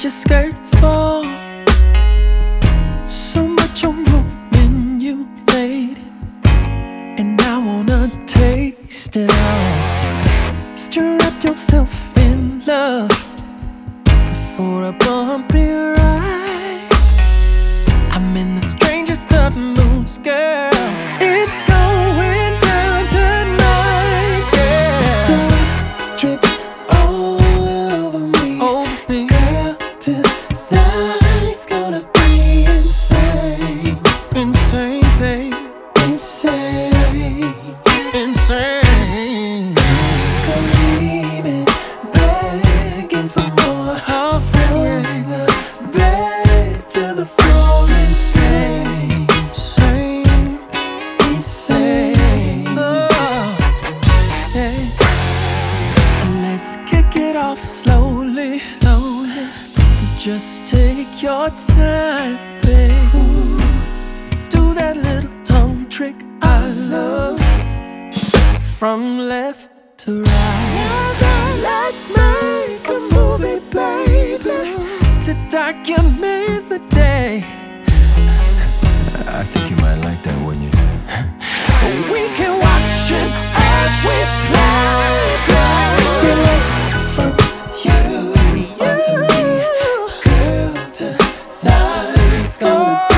your skirt fall? So much on your menu, lady, and I wanna taste it all. Stir up yourself in love before I bump it right. I'm in the strangest of moods, girl. It's going down tonight, yeah. Sun drips all over me, girl. Tonight's gonna be insane, Insane, babe. insane, Insane. screaming, begging for more. Oh, From yeah. the bed to the floor, insane, Insane. insane. Oh, yeah. And let's kick it off slowly, slowly. Just take your time, babe. Do that little tongue trick I love. From left to right. Let's make a movie, baby, to document the day. I think you might like that, wouldn't you? We can watch it as we play. So from you onto me, girl, tonight's gonna be